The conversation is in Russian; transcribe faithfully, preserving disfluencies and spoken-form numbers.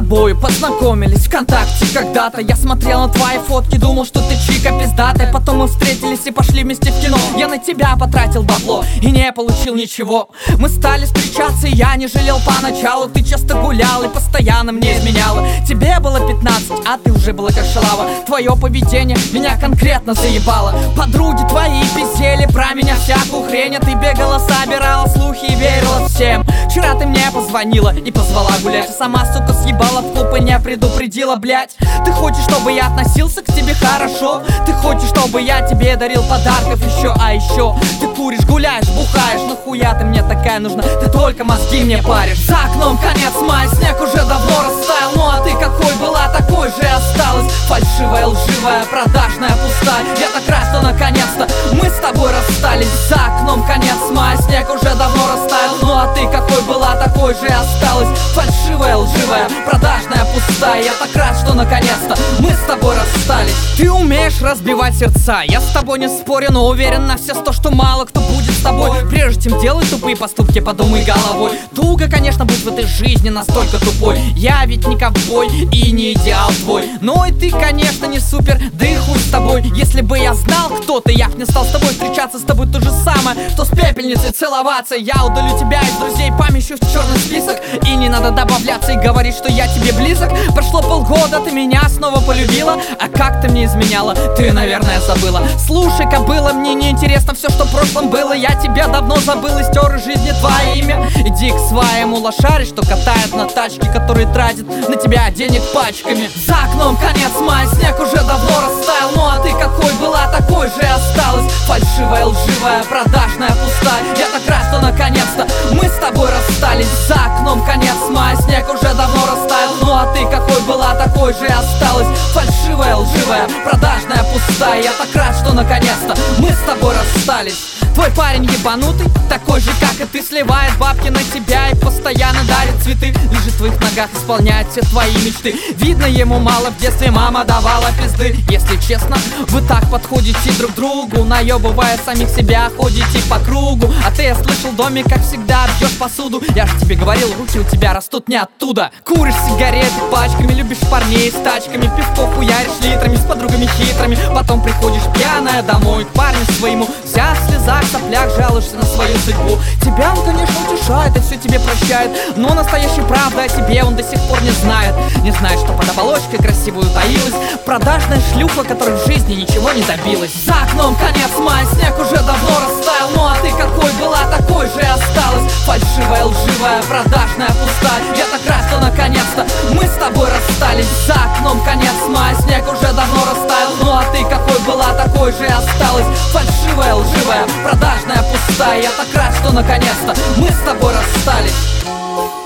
тобой познакомились ВКонтакте когда-то. Я смотрел на твои фотки, думал, что ты чика пиздатая. Потом мы встретились и пошли вместе в кино. Я на тебя потратил бабло и не получил ничего. Мы стали встречаться, и я не жалел поначалу. Ты часто гулял и постоянно мне изменяла. Тебе было пятнадцать, а ты уже была как шалава. Твое поведение меня конкретно заебало. Подруги твои пиздели про меня всякую хрень, а ты бегала, собирала слухи и верила всем. Вчера ты мне позвонила и позвала гулять, а сама, сука, съебала в клуб и не предупредила, блять. Ты хочешь, чтобы я относился к тебе хорошо? Ты хочешь, чтобы я тебе дарил подарков еще? А еще ты куришь, гуляешь, бухаешь. Нахуя ты мне такая нужна? Ты только мозги мне паришь. За окном конец мая, снег уже давно растаял. Ну а ты какой была, такой же и осталась. Фальшивая, лживая, продажная, пустая. Я так рад, что наконец-то мы с тобой расстались. За окном конец мая, снег уже давно растаял. Ну а ты какой была, такой же и осталась. Фальшивая, лживая, продажная, пустая. Я так рад, что наконец-то мы с тобой расстались. Ты умеешь разбивать сердца, я с тобой не спорю, но уверен на все сто, что мало кто будет с тобой. Прежде чем делать тупые поступки, подумай головой. Туго, конечно, быть в этой жизни настолько тупой. Я ведь не ковбой и не идеал твой. Но и ты, конечно, не супер, да и хуй с тобой. Если бы я знал, кто ты, я б не стал с тобой встречаться. С тобой то же самое, что с пепельницей целоваться. Я удалю тебя из друзей, помещу в черный список. И не надо добавляться и говорить, что я тебе близок. Прошло полгода, ты меня снова полюбила. А как ты мне изменяла, ты, наверное, забыла. Слушай, кобыла, мне не интересно все, что в прошлом было. Я тебя давно забыл и стер из жизни твое имя. Иди к своему лошаре, что катает на тачке, который тратит на тебя денег пачками. За окном конец мая, снег уже давно растаял. Ну а ты какой была, такой же и осталась. Фальшивая, лживая, продажная, пустая. Я так рад, что наконец-то мы с тобой расстались. За окном конец мая, снег уже давно растаял. Ну а ты какой была, такой же и осталась. Фальшивая, лживая, продажная, пустая. Я так рад, что наконец-то мы с тобой расстались. Твой парень ебанутый, такой же, как и ты. Сливает бабки на тебя и постоянно дарит цветы. Лежит в твоих ногах, исполняет все твои мечты. Видно, ему мало в детстве мама давала пизды. Если честно, вы так подходите друг другу, наебывая самих себя, ходите по кругу. А ты, я слышал, в доме, как всегда, бьешь посуду. Я же тебе говорил, руки у тебя растут не оттуда. Куришь сигареты пачками, любишь парней с тачками. Пивко хуяришь литрами, с подругами хитрыми. Потом приходишь пьяная домой к парню своему. Вся в слезах, соплях, жалуешься на свою судьбу. Тебя он, конечно, утешает и все тебе прощает, но настоящей правды о тебе он до сих пор не знает. Не знает, что под оболочкой красивую таилась продажная шлюха, которая в жизни ничего не добилась. За окном конец мая, снег уже давно растаял. Ну а ты какой была, такой же и осталась. Фальшивая, лживая, продажная, пустая. Я так рад, что наконец-то мы с тобой расстались. За окном конец мая, снег уже давно растаял. Ну а ты какой была, такой же и осталась. Фальшивая, лживая, продажная, пустая. Я так рад, что наконец-то мы с тобой расстались.